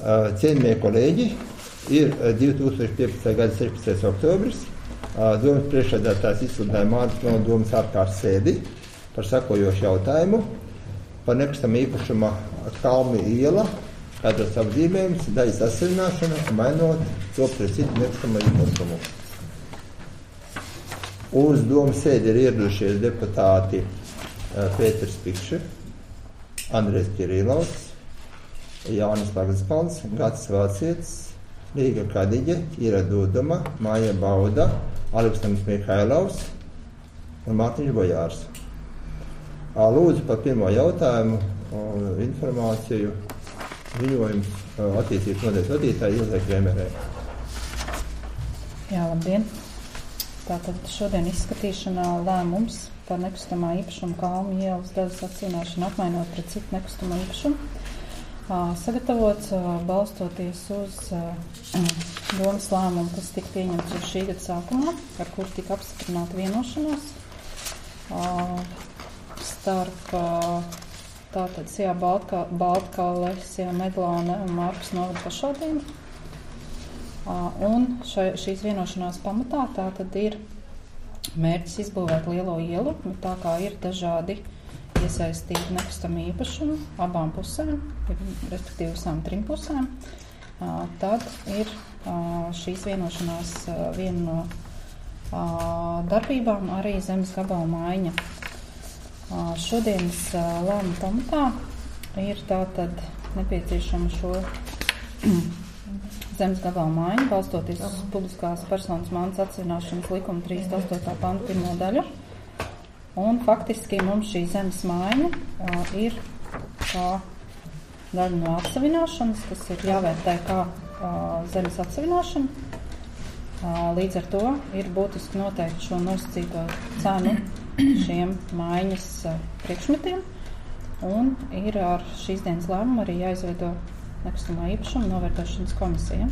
Cienījamie kolēģi, ir 2015. gada 16. oktobris. Domas priekšsēdētājs izsludināja Māras novada domas ārkārtas sēdi par sekojošu jautājumu par nekustamā īpašuma Kalmi iela, kādot savu zīmējumus, daļas asarināšanu, mainot to pret citu nekustamā īpašumu. Uz domas sēdi ir ieradušies deputāti Pēters Pikši, Andrejs Ķirīlovs, Jānis Lagzpals, Gatis Vācietis, Līga Kadiģe, Ira Dūduma, Māja Bauda, Aleksandrs Mihailovs un Mārtiņš Bojārs. Lūdzu par pirmo jautājumu informāciju ziņojums attīstības nodaļas vadītāja Ilzai Kremerē. Jā, labdien! Tātad šodien izskatīšanā lēmums par nekustamā īpašuma Kalmi ielas daļas atcīnāšanu apmainot pret citu nekustamā īpašumu. Sagatavots balstoties uz domas lēmumu, kas tika pieņemts uz šī gada sākumā, ar kur tika apstiprināta vienošanās starp tātad Sijā Baltkale, Sijā Medlāne un Mārkas novada pašvaldību. Un šīs vienošanās pamatā tātad ir mērķis izbūvēt lielo ielu, bet tā kā ir dažādi iesaistīti nekustami īpašumi abām pusēm, respektīvi visām trim pusēm, tad ir šīs vienošanās viena no darbībām arī zemes gabala maiņa. Šodienas lēmuma pamatā ir tātad nepieciešama šo zemes gabala maiņa, balstoties uz publiskās personas mantas atsevināšanas likuma 38. pantu 1. daļu. Un faktiski mums šī zemes maiņa ir kā daļa no atsevināšanas, kas ir jāvērtē kā zemes atsevināšana. Līdz ar to ir būtiski noteikti šo nosacīto cenu šiem maiņas priekšmetiem. Un ir ar šīs dienas lēmumu arī jāizveido nekustamā īpašuma novērtēšanas komisija.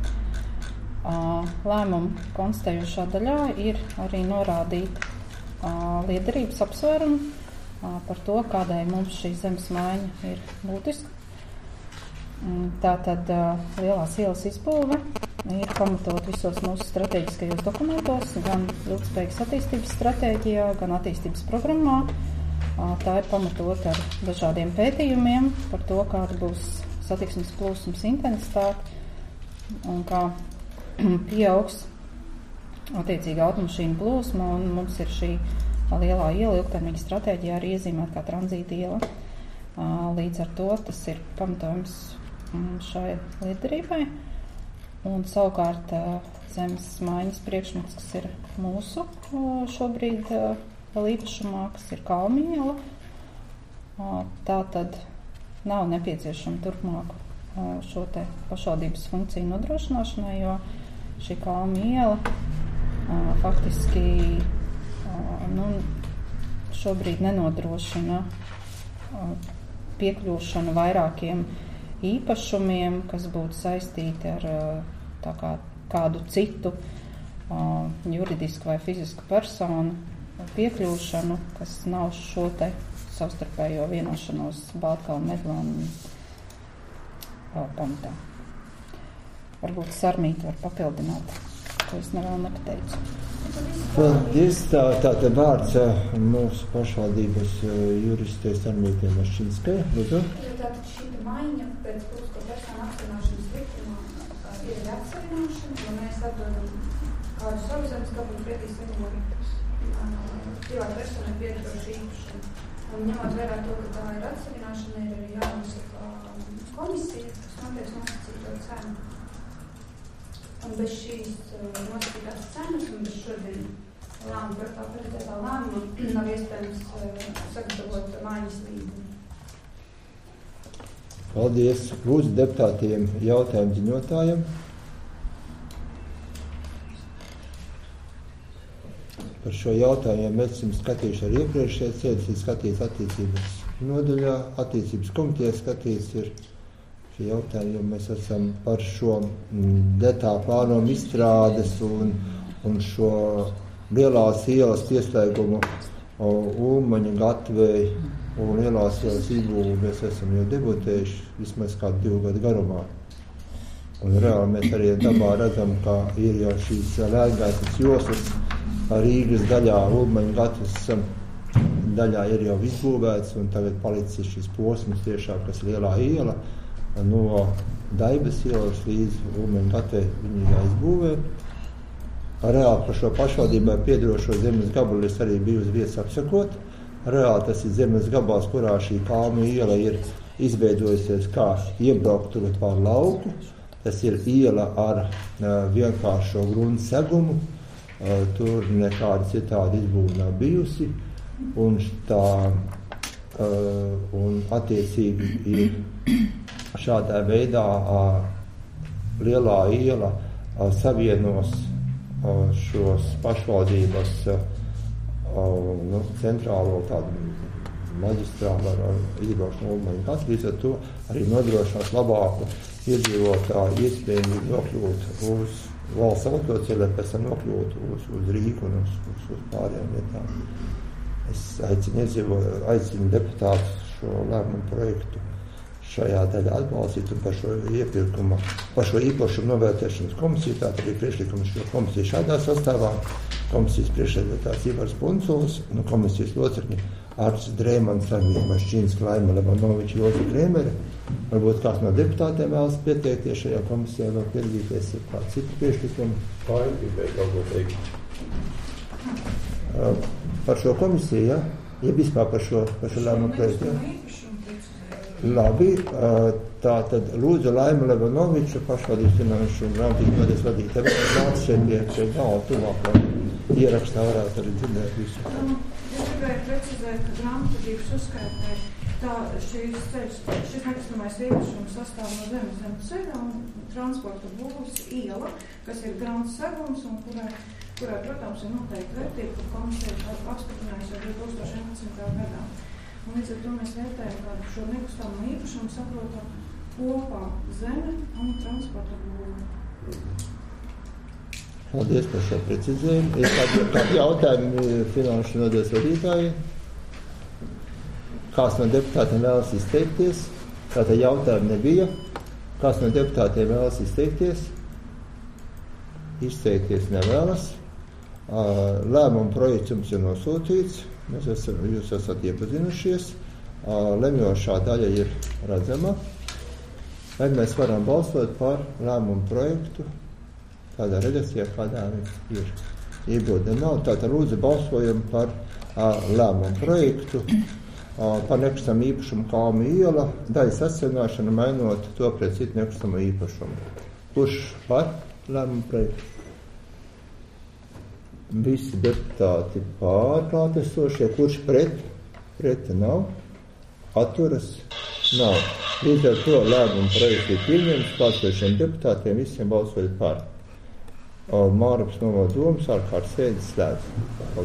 Lēmumu konstatējošā daļā ir arī norādīta lietderības apsvērumi par to, kādai mums šī zemes maiņa ir būtiska. Tātad lielās ielas izbūve ir pamatot visos mūsu strateģiskajos dokumentos, gan ilgspējīgas attīstības stratēģijā, gan attīstības programmā. Tā ir pamatot ar dažādiem pētījumiem par to, kāda būs satiksmes plūsmas intensitāte un kā pieaugs attiecīgi automašīnu plūsma, un mums ir šī lielā iela ilgtermiņa stratēģijā arī iezīmēta kā tranzīta iela. Līdz ar to tas ir pamatojums šai lietderībai. Un savukārt zemes maiņas priekšmets, kas ir mūsu šobrīd vēl īpašumā, kas ir Kalmi iela, tā tad nav nepieciešama turpmāku šo te pašvaldības funkciju nodrošināšanai, jo šī Kalmi iela faktiski šobrīd nenodrošina piekļūšanu vairākiem īpašumiem, kas būtu saistīti ar kādu citu juridisku vai fizisku personu piekļūšanu, kas nav šo te savstarpējo vienošanos Baltkale un Medlāna pamatā. Varbūt Sarmīti var papildināt, ko es vēl nepateicu. Paldies, tātad vārds mūsu pašvaldības juristē Sarmītē Mašķinskai. Lūdzu. Tātad šī maiņa pēc publisko personu apsarināšanas likumā ir atsarināšana, jo mēs atdodam kādu savu zemes gabalu pretī saņemam privātu personai piederošu īpašumu. Un ņemot vērā to, ka tā ir atsarināšana, ir arī jānosaka komisija, kas noteiks nosacīto cenu. Un bez šīs nosacītās cenas un bez šodien lēmumu par tā paredzētā lēmuma nav iespējams sagatavot maiņas līgumu. Paldies. Lūdzu deputātiem jautājumu ziņotājiem. Par šo jautājumu mēs esam skatījuši arī iepriekšējās sēdes, ir skatīts attīstības nodaļā, attīstības komitejā skatīts ir šie jautājumi, jo mēs esam par šo detālu plānojumu izstrādes un šo lielās ielas pieslēgumu Ulmaņa, Gatvei un lielās ielas izbūvi mēs esam jau debutējuši vismaz kādu 2 gadu garumā. Un reāli mēs arī dabā redzam, ka ir jau šīs lēkgaitas joslas Rīgas daļā, Ulmaņu gatavas daļā ir jau izbūvēts, un tagad palicis šis posms tiešām, kas lielā iela no Daibas ielas līdz Ulmaņu gatavai viņi jāizbūvē. Reāli par šo pašvaldībā piedarošo zemes gabalu es arī biju uz vietas apsakot. Reāli tas ir zemes gabals, kurā šī Kalnu iela ir izveidojusies kā iebraukt tur pār lauku. Tas ir iela ar vienkāršo grunta segumu. Tur nekāda citāda izbūve nav bijusi. Un attiecīgi ir šādā veidā lielā iela savienos šos pašvaldības centrālo tādu maģistrālu ar izbraukšanu Ulmaņu gatavai, līdz ar to arī nodrošinās labāku iedzīvotāju iespēju nokļūt uz valsts autoceļu, lai pēc tam nokļūt uz Rīgu un uz pārējām vietām. Es aicinu deputātus šo lēmumu projektu šajā daļā atbalstīt un par šo īpašumu novērtēšanas komisiju, tātad arī priekšlikumu šo komisiju šādā sastāvā, komisijas priekšsēdētājs Ivars Punculis un komisijas locekļi Artis Dreimans, Armīna Mašķīnska, Laima Levanoviča, Joza Krēmere. Varbūt kāds no deputātiem vēlas pieteikties šajā komisijā, vēl piedalīties ir kāds citu priekšlikumu. Kā ir gribēju kaut ko teikt? Par šo komisiju, ja? Ja vispār par šo lēmumu projektu, ja? Labi, tātad lūdzu Laima Levanoviča, pašvaldības finanšu un grāmatības nodaļas vadītāja. Nāc šeit pie galva tuvākā ierakstā varētu arī dzirdēt visu. Es gribēju precizēt, ka grāmatvedības uzskaitē šis nekustamais īpašums sastāv no zemes ceļa un transporta būvs iela, kas ir grāmatas segums un kurai, protams, ir noteikti vērtība, ka komisija apstiprinājusi jau 2011. gadā. Un līdz ar to mēs vērtējam, ka šo nekustamo īpašumu saprotam kopā zeme un transporta būve. Paldies par šo precizējumu. Ir kādi jautājumi finanšu nodaļas vadītāji? Kāds no deputātiem vēlas izteikties? Tātad jautājumu nebija. Kāds no deputātiem vēlas izteikties? Izteikties nevēlas. Lēmumu projekts jums ir nosūtīts. Jūs esat iepazinušies. Lemjošā daļa ir redzama. Vai mēs varam balsot par lēmumu projektu tādā redakcijā, kādā viņš ir? Iebilde nav. Tātad lūdzu balsojam par lēmumu projektu par nekustamo īpašumu Kalnu iela, daļas atsevišķināšanu mainot to pret citu nekustamo īpašumu. Kurš par lēmumu projektu? Visi deputāti pārklātesošie. Kurš pret? Preta nav. Atturas? Nav. Līdz ar to lēmumu projektu ir pieņemts. Pārstāvjušiem deputātiem visiem balsojot par. Māraps novada domas ārkārtas sēdes slēdz.